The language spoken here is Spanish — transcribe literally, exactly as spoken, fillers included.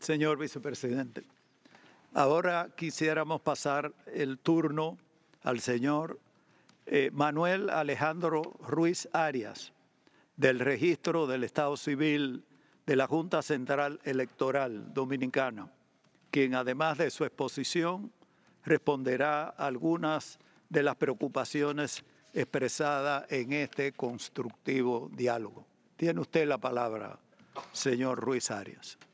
Señor vicepresidente, ahora quisiéramos pasar el turno al señor eh, Manuel Alejandro Ruiz Arias, del Registro del Estado Civil de la Junta Central Electoral Dominicana, quien además de su exposición responderá a algunas de las preocupaciones expresadas en este constructivo diálogo. Tiene usted la palabra, señor Ruiz Arias.